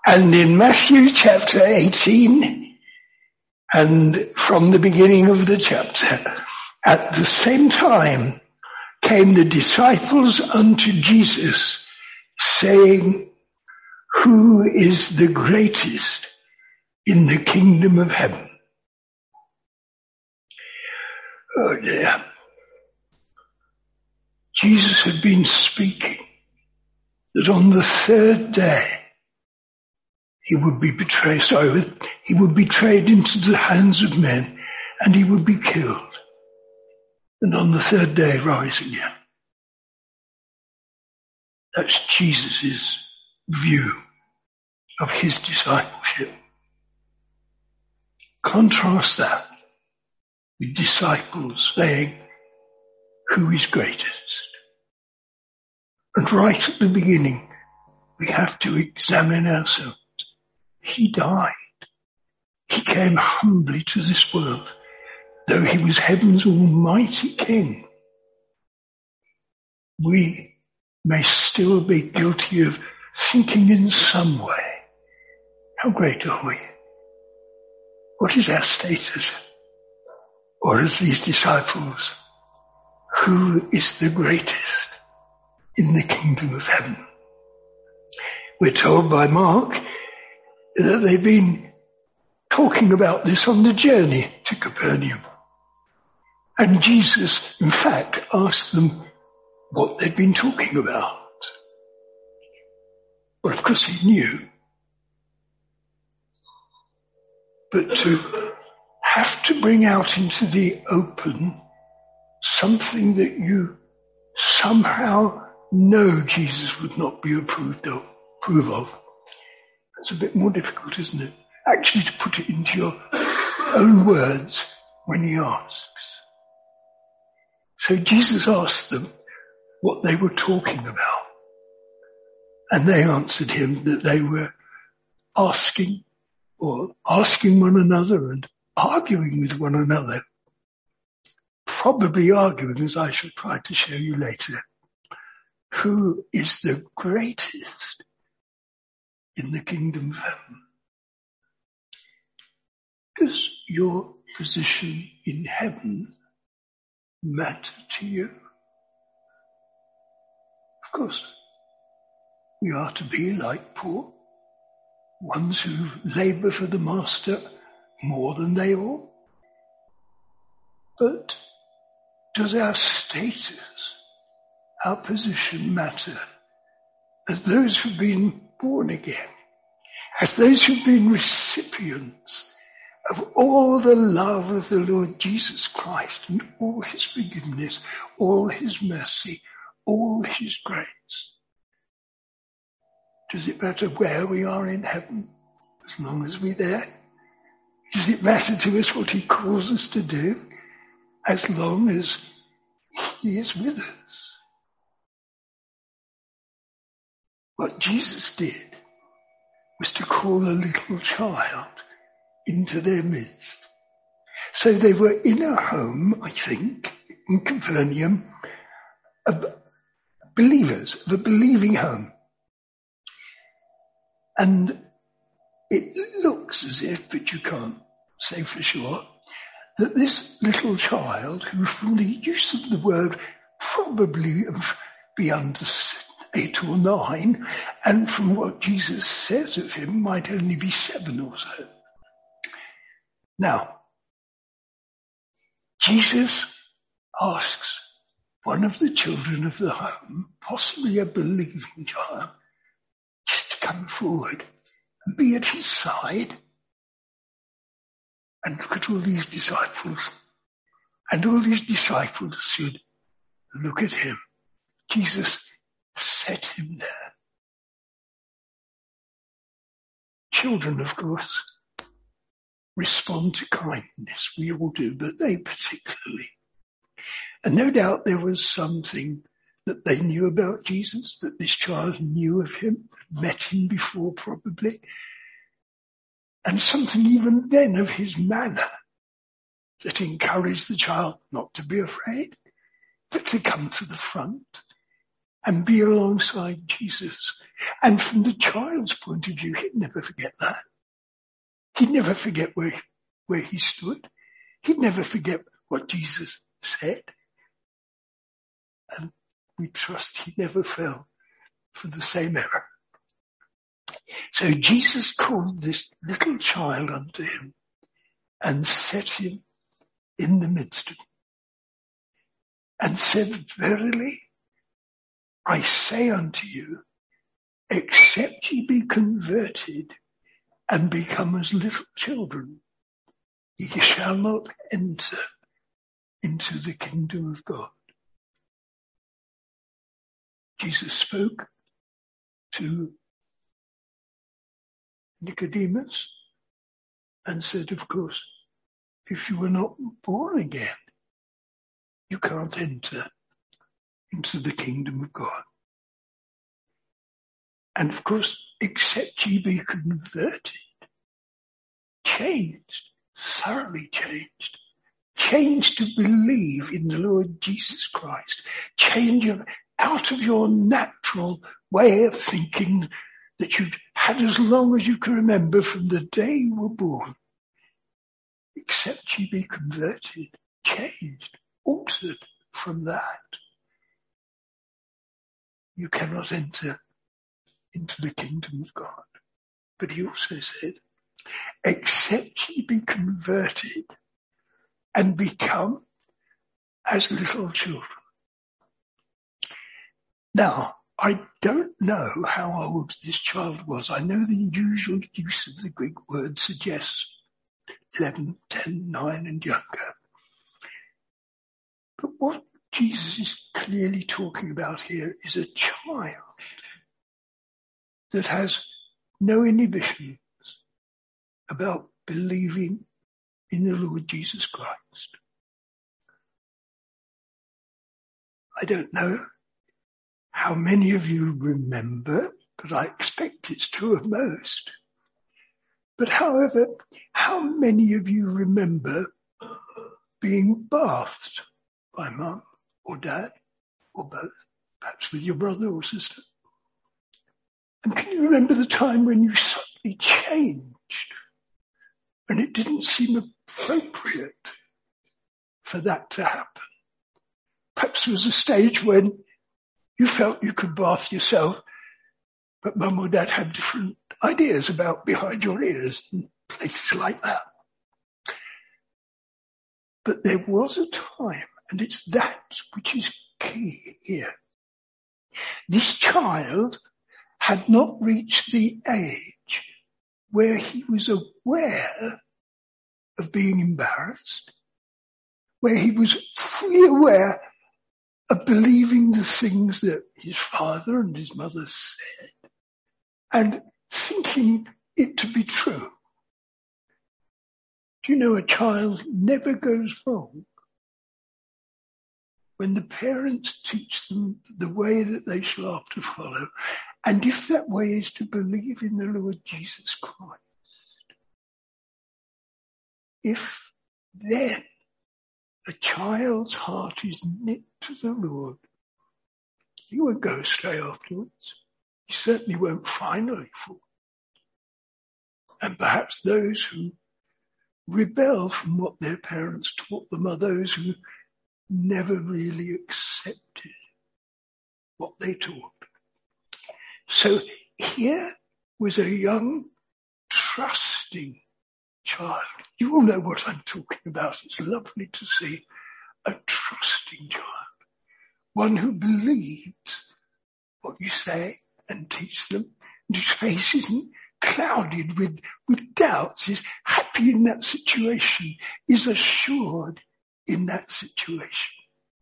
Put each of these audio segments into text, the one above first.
And in Matthew chapter 18, and from the beginning of the chapter, at the same time came the disciples unto Jesus, saying, who is the greatest in the kingdom of heaven? Oh dear. Jesus had been speaking that on the third day he would be betrayed, he would be betrayed into the hands of men and he would be killed. And on the third day rise again. That's Jesus' view of his discipleship. Contrast that with disciples saying, who is greatest? And right at the beginning, we have to examine ourselves. He died. He came humbly to this world, though he was heaven's almighty king. We may still be guilty of thinking in some way, how great are we? What is our status? Or as these disciples, who is the greatest in the kingdom of heaven? We're told by Mark that they've been talking about this on the journey to Capernaum. And Jesus, in fact, asked them what they'd been talking about. Well, of course he knew. But to have to bring out into the open something that you somehow know Jesus would not be approve of, that's a bit more difficult, isn't it? Actually to put it into your own words when he asks. So Jesus asked them what they were talking about. And they answered him that they were asking one another and arguing with one another. Probably arguing, as I shall try to show you later, who is the greatest in the kingdom of heaven? Does your position in heaven matter to you? Of course, we are to be like Paul, ones who labour for the master more than they ought. But does our status, our position matter as those who've been born again, as those who've been recipients of all the love of the Lord Jesus Christ and all his forgiveness, all his mercy, all his grace? Does it matter where we are in heaven as long as we're there? Does it matter to us what he calls us to do as long as he is with us? What Jesus did was to call a little child into their midst. So they were in a home, I think, in Capernaum, of believers, of a believing home. And it looks as if, but you can't say for sure, that this little child, who from the use of the word probably be under 8 or 9, and from what Jesus says of him might only be 7 or so. Now, Jesus asks one of the children of the home, possibly a believing child, just to come forward and be at his side. And look at all these disciples. And all these disciples should look at him. Jesus set him there. Children, of course, respond to kindness. We all do, but they particularly. And no doubt there was something that they knew about Jesus, that this child knew of him, met him before probably, and something even then of his manner that encouraged the child not to be afraid, but to come to the front and be alongside Jesus. And from the child's point of view, he'd never forget that. He'd never forget where he stood. He'd never forget what Jesus said. And we trust he never fell for the same error. So Jesus called this little child unto him and set him in the midst of him and said, verily, I say unto you, except ye be converted and become as little children, ye shall not enter into the kingdom of God. Jesus spoke to Nicodemus and said, of course, if you were not born again, you can't enter into the kingdom of God. And of course, except ye be converted, changed, thoroughly changed to believe in the Lord Jesus Christ, change out of your natural way of thinking that you'd had as long as you can remember from the day you were born. Except ye be converted, changed, altered from that, you cannot enter into the kingdom of God. But he also said, except ye be converted and become as little children. Now, I don't know how old this child was. I know the usual use of the Greek word suggests 11, 10, 9 and younger. But what Jesus is clearly talking about here is a child that has no inhibitions about believing in the Lord Jesus Christ. I don't know how many of you remember, but I expect it's true of most. But however, how many of you remember being bathed by mum or dad or both, perhaps with your brother or sister? And can you remember the time when you suddenly changed and it didn't seem appropriate for that to happen? Perhaps there was a stage when you felt you could bath yourself, but mum or dad had different ideas about behind your ears and places like that. But there was a time, and it's that which is key here. This child had not reached the age where he was aware of being embarrassed, where he was fully aware of believing the things that his father and his mother said and thinking it to be true. Do you know a child never goes wrong when the parents teach them the way that they shall have to follow, and if that way is to believe in the Lord Jesus Christ? If then a child's heart is knit to the Lord, he won't go astray afterwards. He certainly won't finally fall. And perhaps those who rebel from what their parents taught them are those who never really accepted what they taught. So here was a young, trusting child. You all know what I'm talking about. It's lovely to see a trusting child. One who believes what you say and teach them, and whose face isn't clouded with doubts, is happy in that situation, is assured in that situation.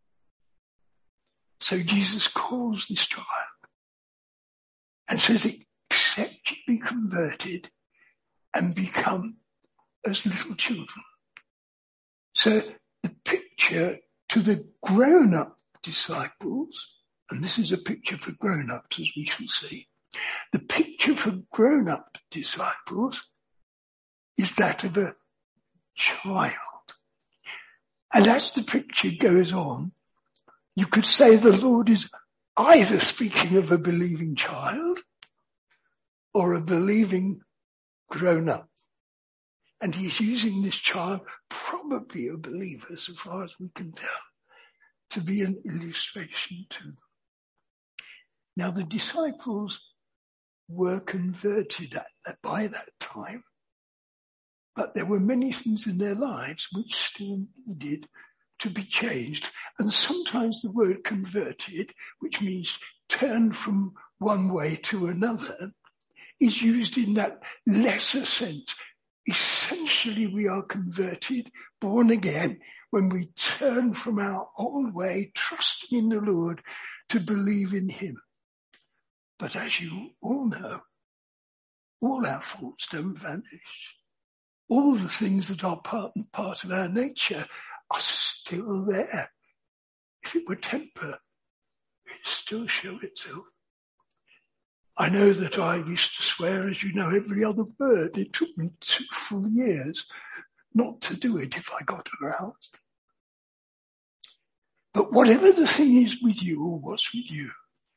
So Jesus calls this child and says, except you be converted and become as little children. So the picture to the grown-up disciples, and this is a picture for grown-ups as we shall see, the picture for grown-up disciples is that of a child. And as the picture goes on, you could say the Lord is either speaking of a believing child or a believing grown-up. And he's using this child, probably a believer, so far as we can tell, to be an illustration to them. Now, the disciples were converted by that time, but there were many things in their lives which still needed to be changed. And sometimes the word converted, which means turned from one way to another, is used in that lesser sense. Essentially, we are converted, born again, when we turn from our old way, trusting in the Lord, to believe in him. But as you all know, all our faults don't vanish. All the things that are part of our nature are still there. If it were temper, it'd still show itself. I know that I used to swear, as you know, every other word. It took me 2 full years not to do it if I got aroused. But whatever the thing is with you or what's with you,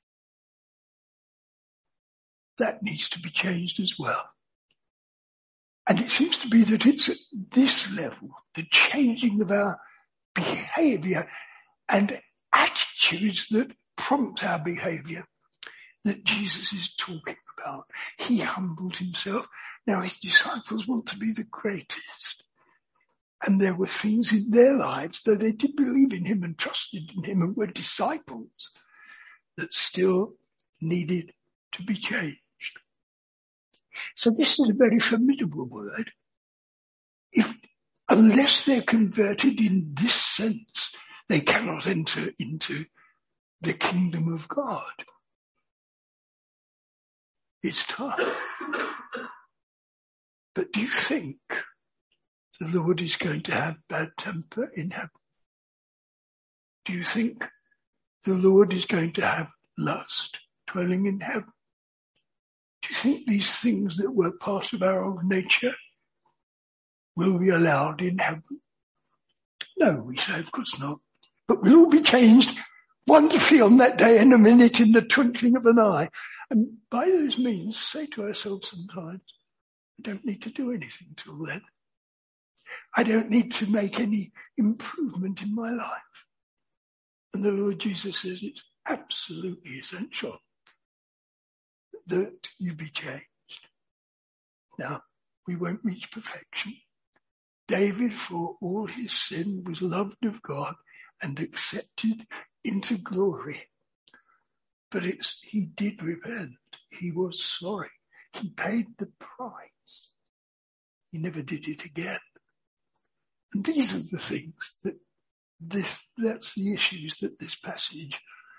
that needs to be changed as well. And it seems to be that it's at this level, the changing of our behavior and attitudes that prompt our behavior, that Jesus is talking about. He humbled himself. Now his disciples want to be the greatest. And there were things in their lives, though they did believe in him and trusted in him and were disciples, that still needed to be changed. So this is a very formidable word. Unless they're converted in this sense, they cannot enter into the kingdom of God. It's tough. But do you think the Lord is going to have bad temper in heaven? Do you think the Lord is going to have lust dwelling in heaven? Do you think these things that were part of our old nature will be allowed in heaven? No, we say, of course not. But we'll all be changed wonderfully on that day, in a minute, in the twinkling of an eye. And by those means, say to ourselves sometimes, I don't need to do anything till then. I don't need to make any improvement in my life. And the Lord Jesus says it's absolutely essential that you be changed. Now, we won't reach perfection. David, for all his sin, was loved of God and accepted into glory. But he did repent. He was sorry. He paid the price. He never did it again. And these are the things that's the issues that this passage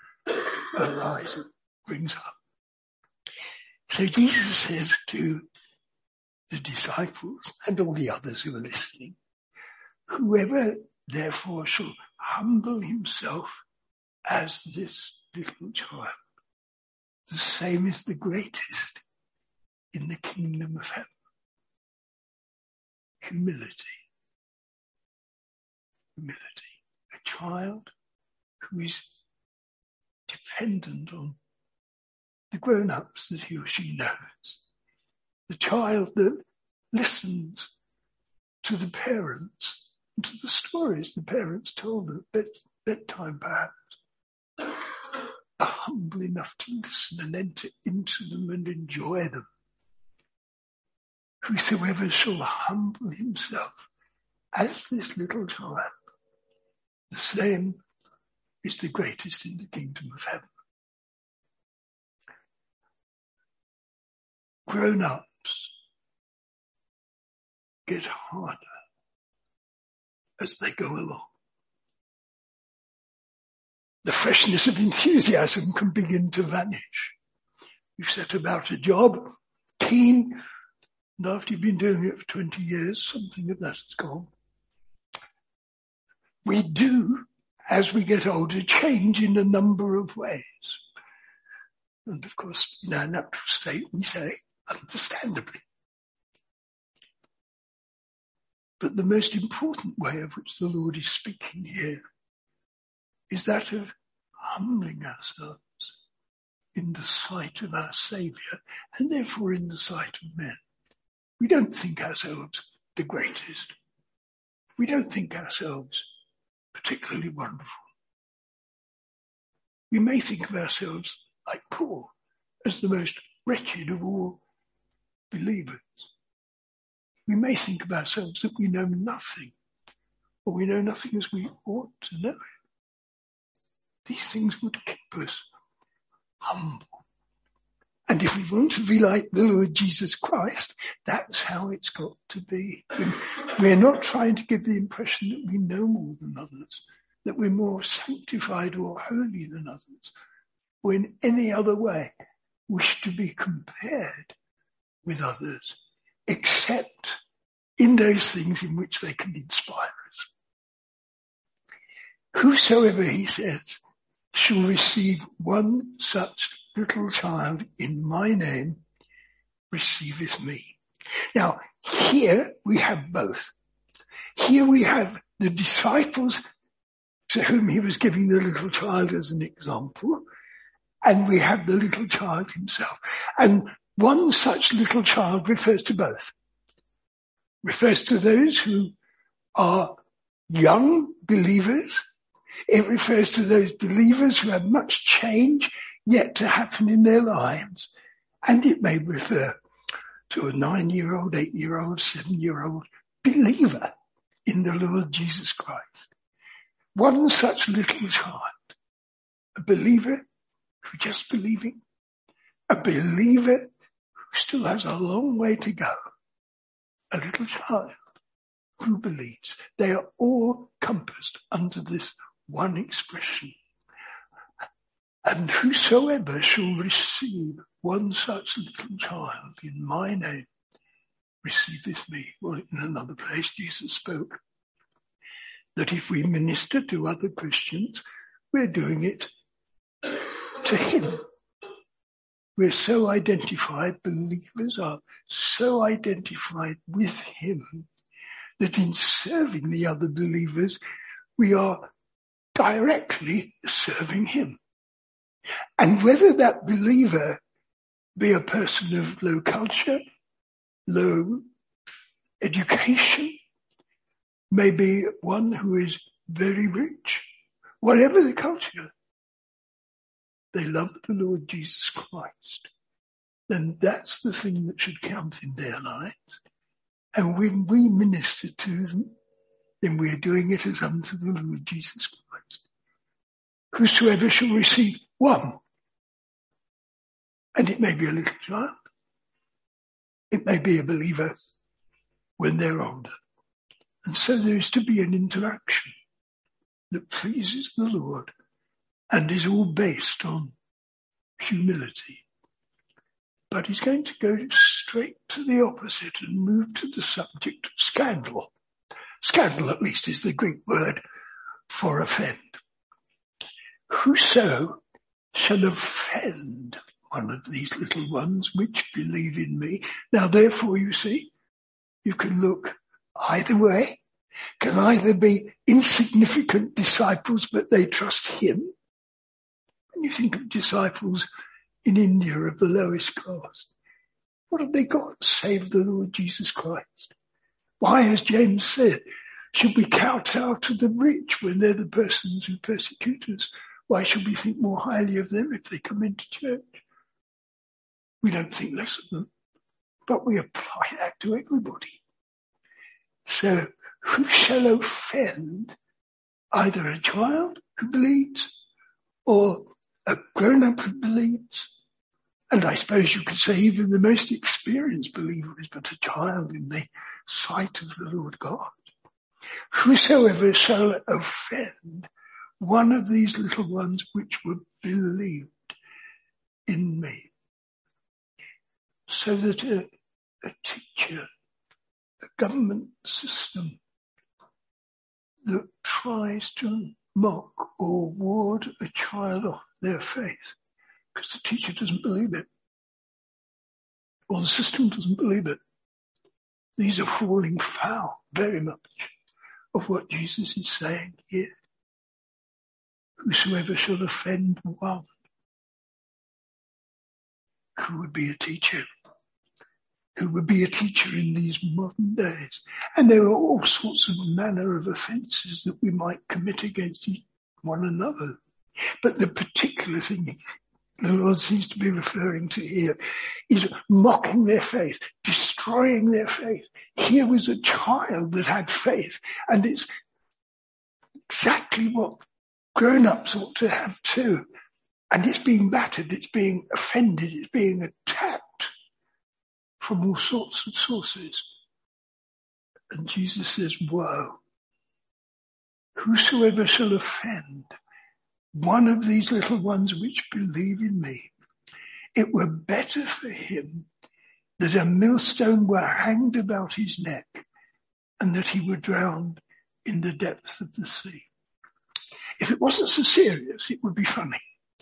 brings up. So Jesus says to the disciples and all the others who are listening, whoever therefore shall humble himself as this little child, the same is the greatest in the kingdom of heaven. Humility. A child who is dependent on the grown-ups that he or she knows. The child that listens to the parents and to the stories the parents told at bedtime perhaps. Are humble enough to listen and enter into them and enjoy them. Whosoever shall humble himself as this little child, the same is the greatest in the kingdom of heaven. Grown-ups get harder as they go along. The freshness of enthusiasm can begin to vanish. You set about a job, keen, and after you've been doing it for 20 years, something of that has gone. We do, as we get older, change in a number of ways. And of course, in our natural state, we say, understandably. But the most important way of which the Lord is speaking here is that of humbling ourselves in the sight of our Saviour, and therefore in the sight of men. We don't think ourselves the greatest. We don't think ourselves particularly wonderful. We may think of ourselves, like Paul, as the most wretched of all believers. We may think of ourselves that we know nothing, or we know nothing as we ought to know. These things would keep us humble. And if we want to be like the Lord Jesus Christ, that's how it's got to be. We're not trying to give the impression that we know more than others, that we're more sanctified or holy than others, or in any other way wish to be compared with others, except in those things in which they can inspire us. Whosoever, he says, shall receive one such little child in my name receiveth me. Now, here we have both. Here we have the disciples to whom he was giving the little child as an example, and we have the little child himself. And one such little child refers to both. Refers to those who are young believers. It refers to those believers who have much change yet to happen in their lives. And it may refer to a 9-year-old, 8-year-old, 7-year-old believer in the Lord Jesus Christ. One such little child, a believer who just believing, a believer who still has a long way to go, a little child who believes. They are all compassed under this one expression. And whosoever shall receive one such little child in my name receiveth me. Well, in another place Jesus spoke that if we minister to other Christians, we're doing it to him. We're so identified, believers are so identified with him that in serving the other believers, we are directly serving him. And whether that believer be a person of low culture, low education, maybe one who is very rich, whatever the culture, they love the Lord Jesus Christ, then that's the thing that should count in their lives. And when we minister to them, then we're doing it as unto the Lord Jesus Christ. Whosoever shall receive one, and it may be a little child, it may be a believer when they're older. And so there is to be an interaction that pleases the Lord and is all based on humility. But he's going to go straight to the opposite and move to the subject of scandal. Scandal, at least, is the Greek word for offend. Whoso shall offend one of these little ones which believe in me. Now, therefore, you see, you can look either way, can either be insignificant disciples, but they trust him. When you think of disciples in India of the lowest class, what have they got save the Lord Jesus Christ? Why, as James said, should we kowtow to the rich when they're the persons who persecute us? Why should we think more highly of them if they come into church? We don't think less of them, but we apply that to everybody. So who shall offend either a child who believes or a grown-up who believes? And I suppose you could say even the most experienced believer is but a child in the sight of the Lord God. Whosoever shall offend one of these little ones which were believed in me. So that a teacher, a government system that tries to mock or ward a child off their faith because the teacher doesn't believe it or the system doesn't believe it. These are falling foul very much of what Jesus is saying here. Whosoever shall offend one who would be a teacher. Who would be a teacher in these modern days. And there are all sorts of manner of offences that we might commit against one another. But the particular thing the Lord seems to be referring to here is mocking their faith, destroying their faith. Here was a child that had faith, and it's exactly what grown-ups ought to have too. And it's being battered, it's being offended, it's being attacked from all sorts of sources. And Jesus says, woe, whosoever shall offend one of these little ones which believe in me, it were better for him that a millstone were hanged about his neck and that he were drowned in the depth of the sea. If it wasn't so serious, it would be funny.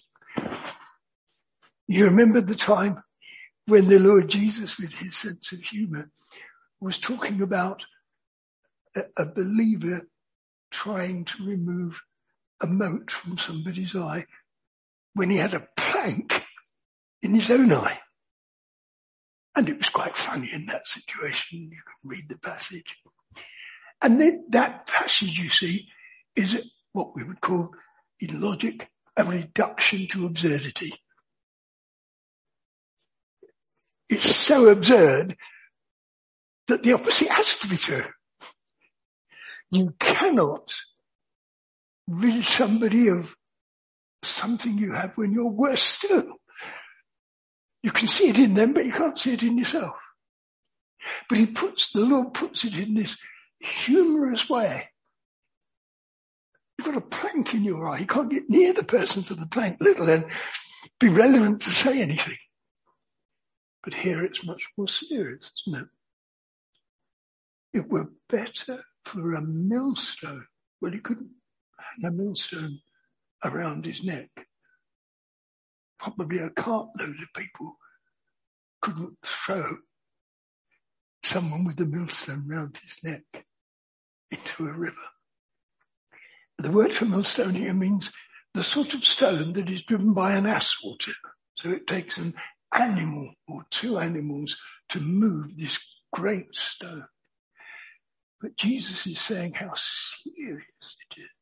You remember the time when the Lord Jesus, with his sense of humour, was talking about a believer trying to remove a mote from somebody's eye when he had a plank in his own eye. And it was quite funny in that situation. You can read the passage. And then that passage, you see, is what we would call in logic a reduction to absurdity. It's so absurd that the opposite has to be true. You cannot rid somebody of something you have when you're worse still. You can see it in them, but you can't see it in yourself. But the Lord puts it in this humorous way. You've got a plank in your eye. You can't get near the person for the plank, let alone be relevant to say anything. But here it's much more serious, isn't it? It were better for a millstone. Well, he couldn't hang a millstone around his neck. Probably a cartload of people couldn't throw someone with a millstone round his neck into a river. The word for millstone here means the sort of stone that is driven by an ass or two. So it takes an animal or two animals to move this great stone. But Jesus is saying how serious it is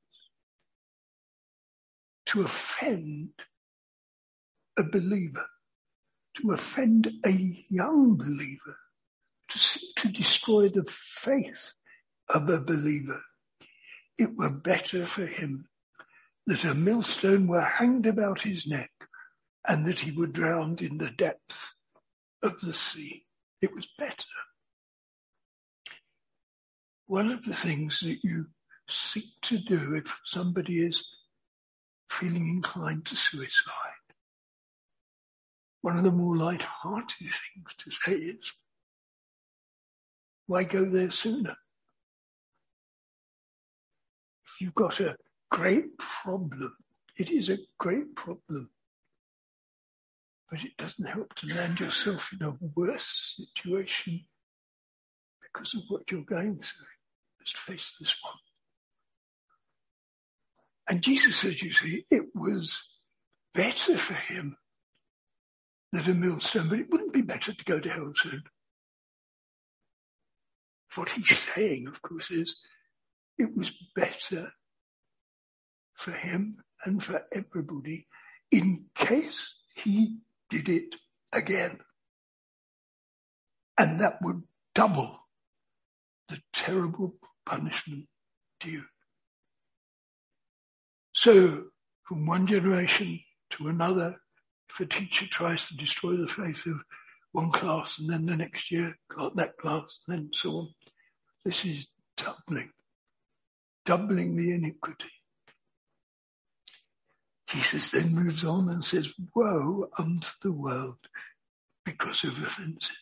to offend a believer, to offend a young believer, to seek to destroy the faith of a believer. It were better for him that a millstone were hanged about his neck and that he were drowned in the depth of the sea. It was better. One of the things that you seek to do if somebody is feeling inclined to suicide, one of the more light-hearted things to say is, why go there sooner? If you've got a great problem, it is a great problem, but it doesn't help to land yourself in a worse situation because of what you're going through. Let's face this one. And Jesus says, you see, it was better for him than a millstone, but it wouldn't be better to go to hell soon. What he's saying, of course, is it was better for him and for everybody in case he did it again. And that would double the terrible punishment due. So, from one generation to another, if a teacher tries to destroy the faith of one class and then the next year that class and then so on, this is doubling the iniquity. Jesus then moves on and says, woe unto the world because of offences.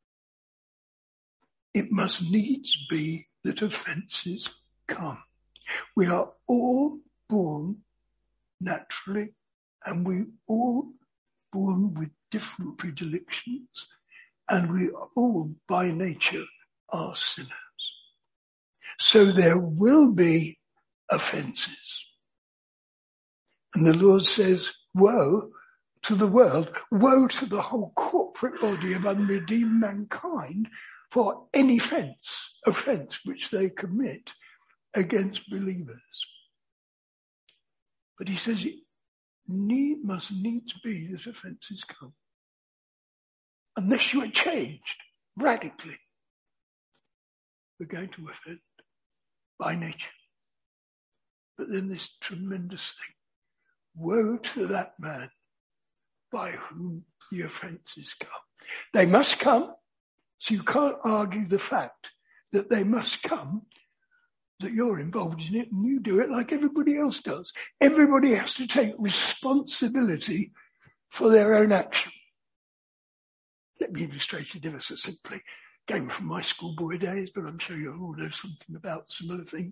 It must needs be that offences come. We are all born naturally, and we all born with different predilections, and we all by nature are sinners. So there will be offences. And the Lord says, woe to the world, woe to the whole corporate body of unredeemed mankind for any offence which they commit against believers. But he says it must needs be that offences come. Unless you are changed radically, we're going to offend by nature. But then this tremendous thing, woe to that man by whom the offences come. They must come, so you can't argue the fact that they must come, that you're involved in it and you do it like everybody else does. Everybody has to take responsibility for their own action. Let me illustrate it ever so simply. Came from my schoolboy days, but I'm sure you all know something about similar things.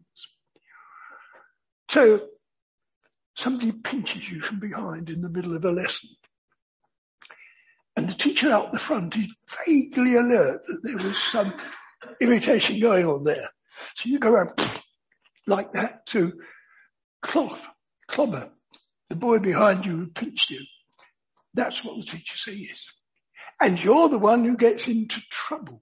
So, somebody pinches you from behind in the middle of a lesson. And the teacher out the front is vaguely alert that there was some irritation going on there. So you go around like that to clobber the boy behind you who pinched you. That's what the teacher says. And you're the one who gets into trouble.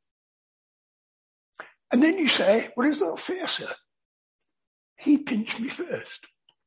And then you say, well, it's not fair, sir. He pinched me first.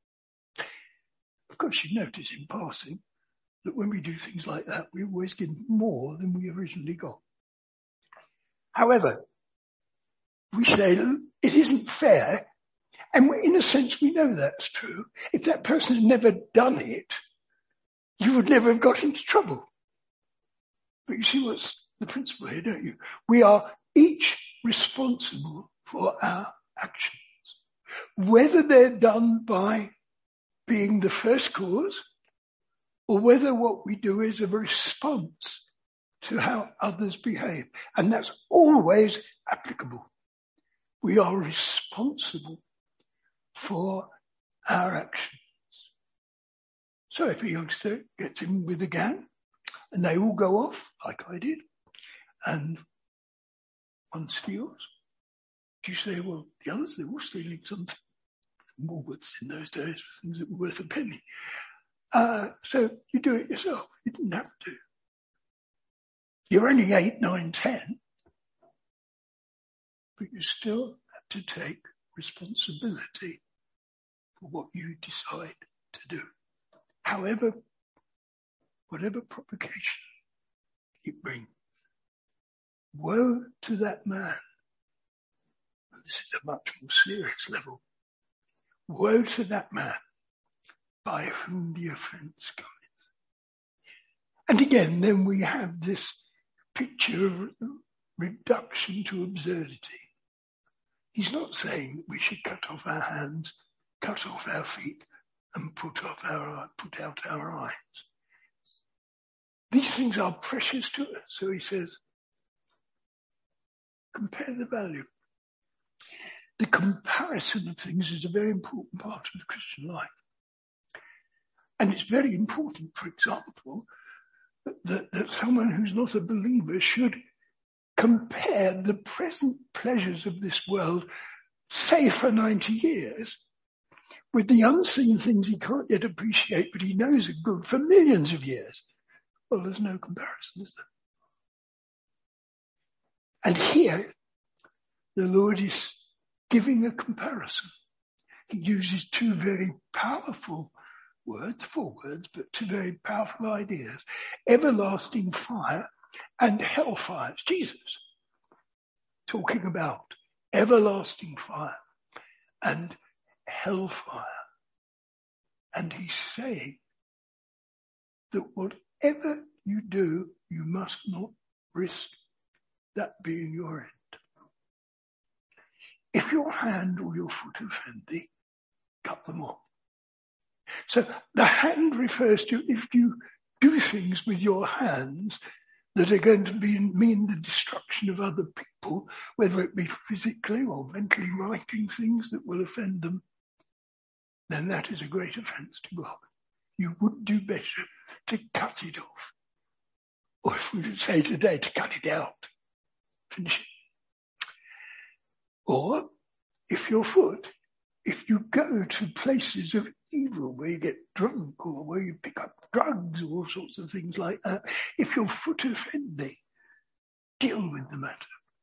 Of course, you notice in passing that when we do things like that, we always give more than we originally got. However, we say it isn't fair, and in a sense we know that's true. If that person had never done it, you would never have got into trouble. But you see what's the principle here, don't you? We are each responsible for our actions. Whether they're done by being the first cause, or whether what we do is a response to how others behave. And that's always applicable. We are responsible for our actions. So if a youngster gets in with a gang and they all go off, like I did, and one steals, do you say, well, the others, they're all stealing something? Woolworths in those days for things that were worth a penny. So you do it yourself. You didn't have to. You're only 8, 9, 10, but you still have to take responsibility for what you decide to do. However, whatever provocation it brings. Woe to that man. This is a much more serious level. Woe to that man by whom the offence cometh. And again, then we have this picture of reduction to absurdity. He's not saying that we should cut off our hands, cut off our feet, and put out our eyes. These things are precious to us. So he says, compare the value. The comparison of things is a very important part of the Christian life. And it's very important, for example, that someone who's not a believer should compare the present pleasures of this world, say for 90 years, with the unseen things he can't yet appreciate, but he knows are good for millions of years. Well, there's no comparison, is there? And here, the Lord is giving a comparison. He uses two very powerful words, 4 words, but 2 very powerful ideas. Everlasting fire and hellfire. It's Jesus talking about everlasting fire and hellfire. And he's saying that whatever you do, you must not risk that being your end. If your hand or your foot offend thee, cut them off. So the hand refers to if you do things with your hands that are going to mean the destruction of other people, whether it be physically or mentally writing things that will offend them, then that is a great offence to God. You would do better to cut it off. Or if we would say today, to cut it out. Finish it. Or if your foot, if you go to places of evil, where you get drunk or where you pick up drugs or all sorts of things like that. If your foot offend thee, deal with the matter.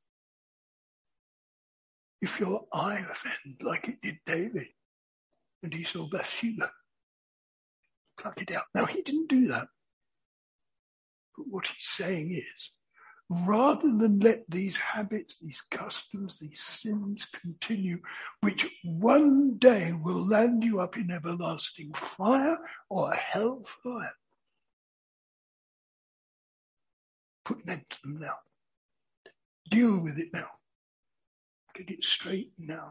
If your eye offend, like it did David, and he saw Bathsheba, pluck it out. Now, he didn't do that. But what he's saying is, rather than let these habits, these customs, these sins continue, which one day will land you up in everlasting fire or hellfire, put an end to them now. Deal with it now. Get it straight now.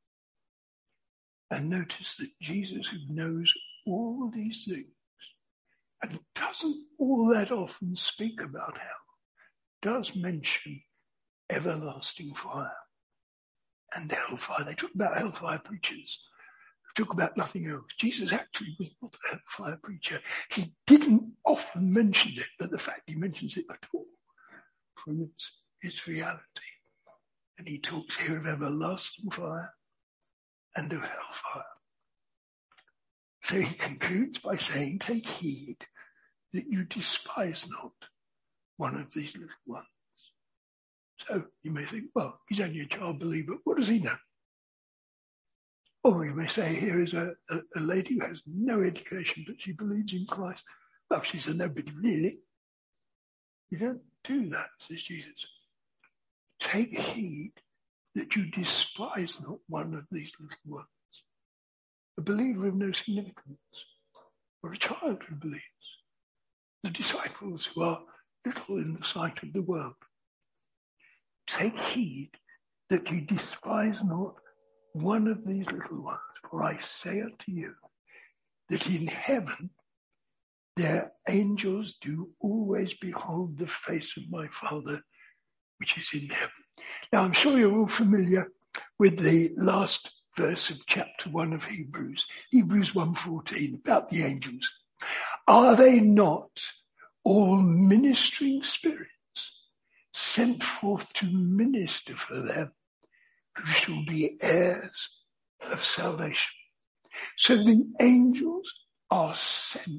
And notice that Jesus, who knows all these things and doesn't all that often speak about hell, does mention everlasting fire and hellfire. They talk about hellfire preachers. They talk about nothing else. Jesus actually was not a hellfire preacher. He didn't often mention it, but the fact he mentions it at all proves its reality. And he talks here of everlasting fire and of hellfire. So he concludes by saying, take heed that you despise not one of these little ones. So you may think, well, he's only a child believer. What does he know? Or you may say, here is a lady who has no education, but she believes in Christ. Well, she's a nobody, really. You don't do that, says Jesus. Take heed that you despise not one of these little ones. A believer of no significance, or a child who believes. The disciples who are little in the sight of the world. Take heed that you despise not one of these little ones, for I say unto you that in heaven their angels do always behold the face of my Father which is in heaven. Now I'm sure you're all familiar with the last verse of chapter 1 of Hebrews 1:14, about the angels. Are they not all ministering spirits sent forth to minister for them who shall be heirs of salvation? So the angels are sent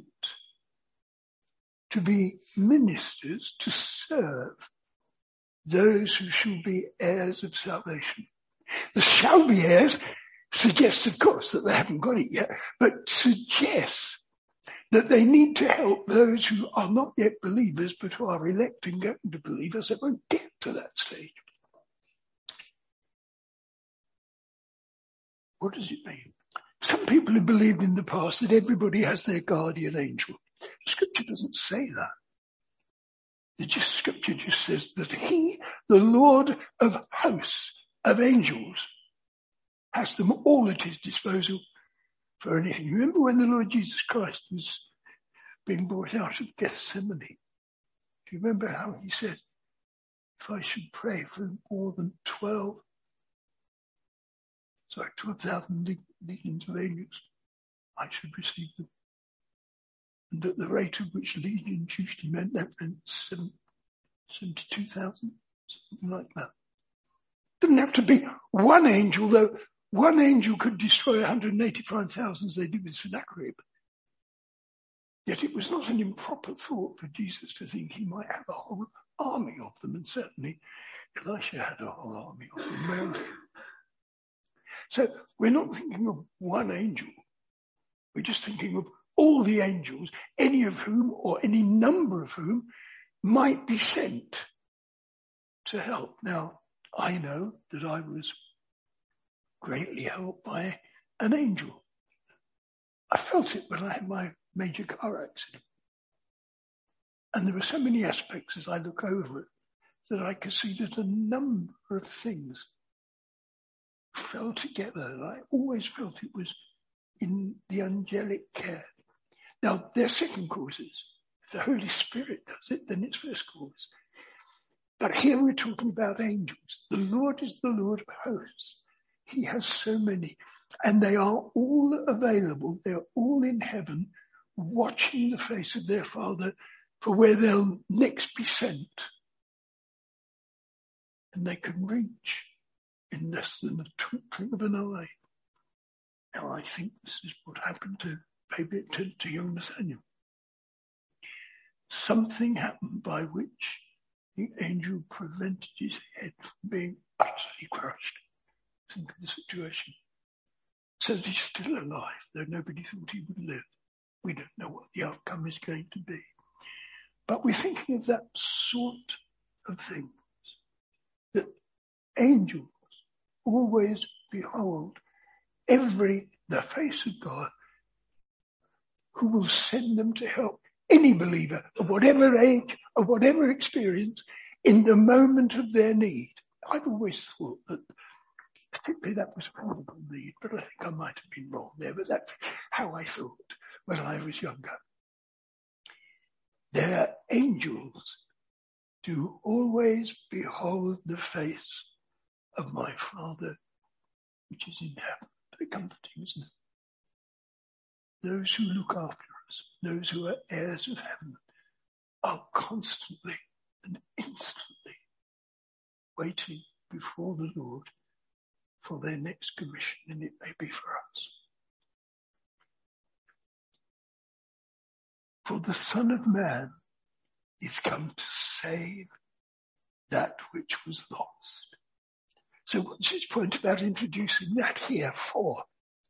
to be ministers to serve those who shall be heirs of salvation. The shall be heirs suggests, of course, that they haven't got it yet, but suggests that they need to help those who are not yet believers, but who are elect and going to believers that won't get to that stage. What does it mean? Some people have believed in the past that everybody has their guardian angel. The scripture doesn't say that. The scripture just says that he, the Lord of hosts, of angels, has them all at his disposal for anything. Remember when the Lord Jesus Christ was being brought out of Gethsemane? Do you remember how he said, if I should pray for more than 12,000 legions of angels, I should receive them. And at the rate of which legions usually meant, that meant 72,000, something like that. Didn't have to be one angel, though one angel could destroy 185,000 as they did with Sennacherib. Yet it was not an improper thought for Jesus to think he might have a whole army of them, and certainly Elisha had a whole army of them around him. So we're not thinking of one angel. We're just thinking of all the angels, any of whom or any number of whom might be sent to help. Now, I know that I was greatly helped by an angel. I felt it when I had my major car accident. And there were so many aspects as I look over it that I could see that a number of things fell together. And I always felt it was in the angelic care. Now, there are second causes. If the Holy Spirit does it, then it's first cause. But here we're talking about angels. The Lord is the Lord of hosts. He has so many. And they are all available. They are all in heaven, watching the face of their Father for where they'll next be sent. And they can reach in less than a twinkling of an eye. Now I think this is what happened to young Nathaniel. Something happened by which the angel prevented his head from being utterly crushed. Think of the situation. So he's still alive, though nobody thought he would live. We don't know what the outcome is going to be. But we're thinking of that sort of things, that angels always behold the face of God, who will send them to help any believer of whatever age, of whatever experience, in the moment of their need. I've always thought that particularly that was probable need, but I think I might have been wrong there, but that's how I thought when I was younger. Their angels do always behold the face of my Father which is in heaven. Very comforting, isn't it? Those who look after us, those who are heirs of heaven, are constantly and instantly waiting before the Lord for their next commission, and it may be for us. For the Son of Man is come to save that which was lost. So what's his point about introducing that here for?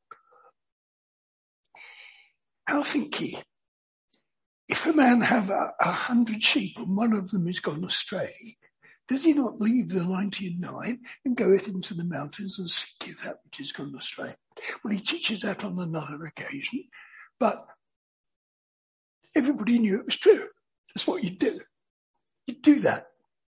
How think ye? If a man have 100 sheep and one of them is gone astray, does he not leave the 99 and goeth into the mountains and seeketh that which is gone astray? Well, he teaches that on another occasion, but everybody knew it was true. That's what you do. You do that.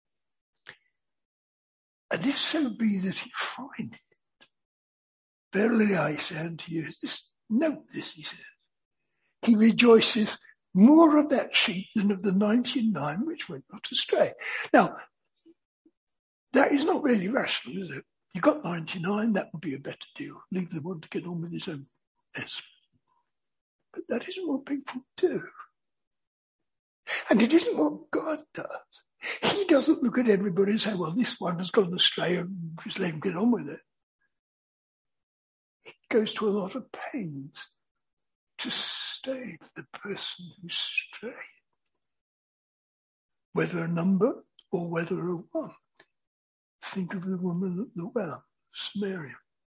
And if so be that he find it, verily I say unto you, note this, he says, he rejoiceth more of that sheep than of the 99 which went not astray. Now, that is not really rational, is it? You got 99, that would be a better deal. Leave the one to get on with his own mess. But that isn't what people do. And it isn't what God does. He doesn't look at everybody and say, well, this one has gone astray and just let him get on with it. He goes to a lot of pains to save the person who's strayed. Whether a number or whether a one. Think of the woman at the well, Samaria.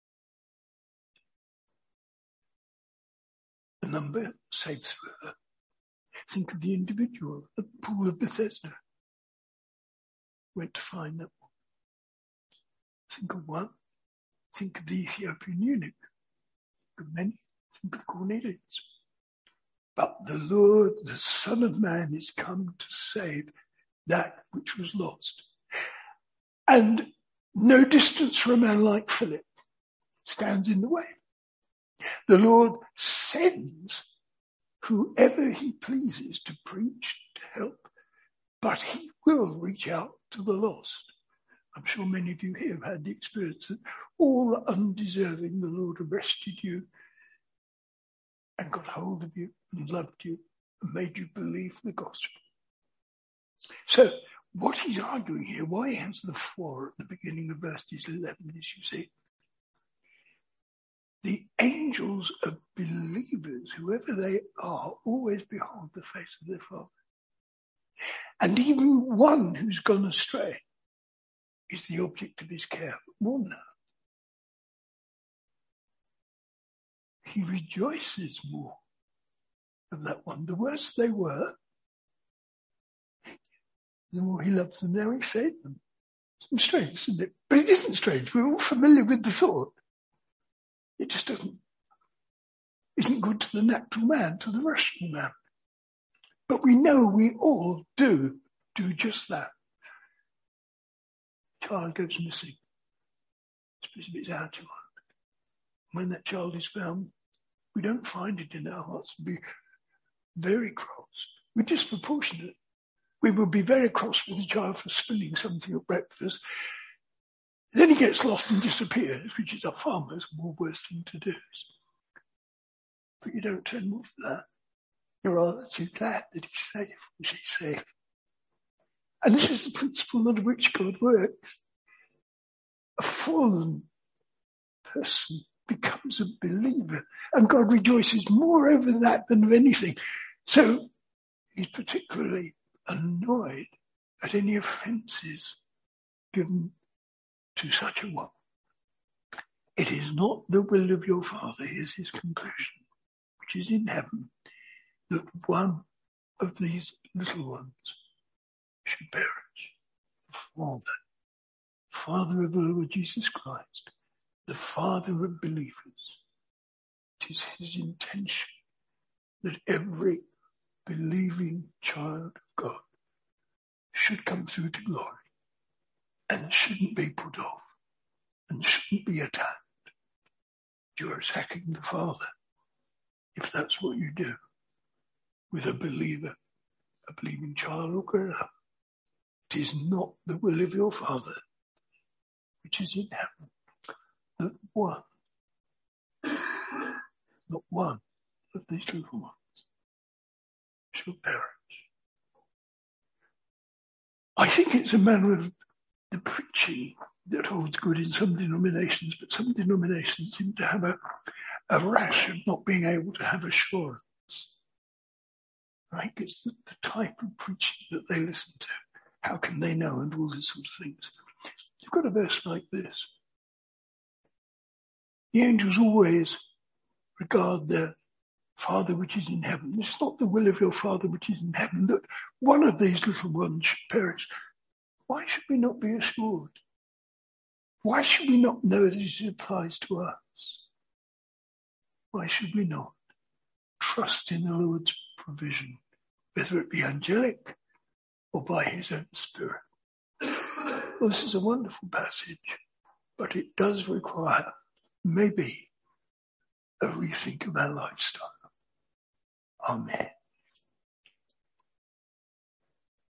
The number saves her. Think of the individual at the pool of Bethesda. Went to find that one. Think of one. Think of the Ethiopian eunuch. Think of many. Think of Cornelius. But the Lord, the Son of Man, is come to save that which was lost. And no distance for a man like Philip stands in the way. The Lord sends whoever he pleases to preach, to help, but he will reach out to the lost. I'm sure many of you here have had the experience that all undeserving, the Lord arrested you and got hold of you and loved you and made you believe the gospel. So what he's arguing here, why he has the for at the beginning of verses 11, as you see, the angels of believers, whoever they are, always behold the face of their Father. And even one who's gone astray is the object of his care. But more than that, he rejoices more of that one. The worse they were, the more he loves them now he saved them. It's strange, isn't it? But it isn't strange. We're all familiar with the thought. It just isn't good to the natural man, to the rational man. But we know we all do just that. Child goes missing. Especially if it's our child. When that child is found, we don't find it in our hearts to be very cross. We're disproportionate. We will be very cross with the child for spilling something at breakfast. Then he gets lost and disappears, which is a far more worse thing to do. But you don't turn off that. You're rather too glad that he's safe, or she's safe. And this is the principle under which God works. A fallen person becomes a believer. And God rejoices more over that than of anything. So he's particularly annoyed at any offences given to such a one. It is not the will of your Father, here's his conclusion, which is in heaven, that one of these little ones should perish. The Father of the Lord Jesus Christ, the Father of believers. It is his intention that every believing child of God should come through to glory and shouldn't be put off and shouldn't be attacked. You're attacking the Father if that's what you do with a believer, a believing child or girl. It is not the will of your Father, which is in heaven, that not one of these little ones shall perish. I think it's a matter of the preaching that holds good in some denominations, but some denominations seem to have a rash of not being able to have assurance. Right? It's the type of preaching that they listen to. How can they know? And all these sort of things. You've got a verse like this. The angels always regard their Father which is in heaven. It's not the will of your Father which is in heaven that one of these little ones should perish. Why should we not be assured? Why should we not know that it applies to us? Why should we not trust in the Lord's provision, whether it be angelic or by his own Spirit? Well, this is a wonderful passage, but it does require maybe a rethink of our lifestyle. Amen.